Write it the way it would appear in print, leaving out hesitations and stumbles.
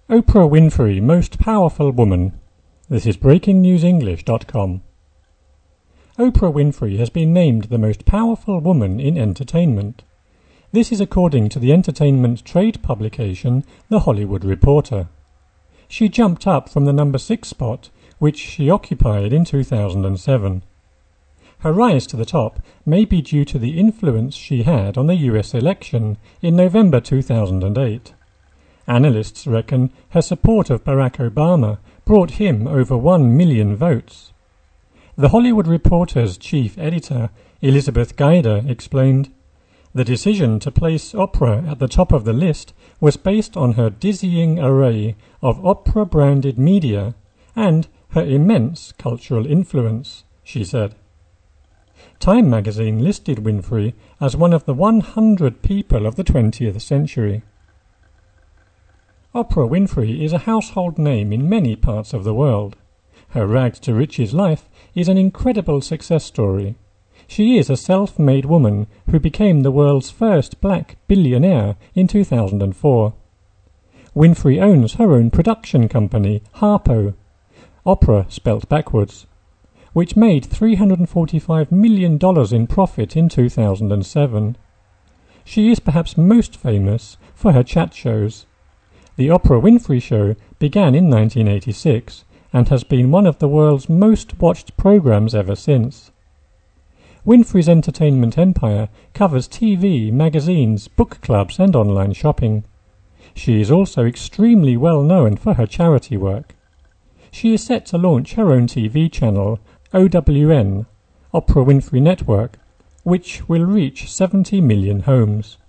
Oprah Winfrey, most powerful woman. This is BreakingNewsEnglish.com. Oprah Winfrey has been named the most powerful woman in entertainment. This is according to the entertainment trade publication The Hollywood Reporter. She jumped up from the number 6 spot, which she occupied in 2007. Her rise to the top may be due to the influence she had on the US election in November 2008. Analysts reckon her support of Barack Obama brought him over 1 million votes. The Hollywood Reporter's chief editor, Elizabeth Guyder, explained, "The decision to place Oprah at the top of the list was based on her dizzying array of Oprah-branded media and her immense cultural influence," she said. Time magazine listed Winfrey as one of the 100 people of the 20th century. Oprah Winfrey is a household name in many parts of the world. Her rags-to-riches life is an incredible success story. She is a self-made woman who became the world's first black billionaire in 2004. Winfrey owns her own production company, Harpo, Oprah spelt backwards, which made $345 million in profit in 2007. She is perhaps most famous for her chat shows. The Oprah Winfrey Show began in 1986 and has been one of the world's most watched programs ever since. Winfrey's entertainment empire covers TV, magazines, book clubs, and online shopping. She is also extremely well known for her charity work. She is set to launch her own TV channel, OWN, Oprah Winfrey Network, which will reach 70 million homes.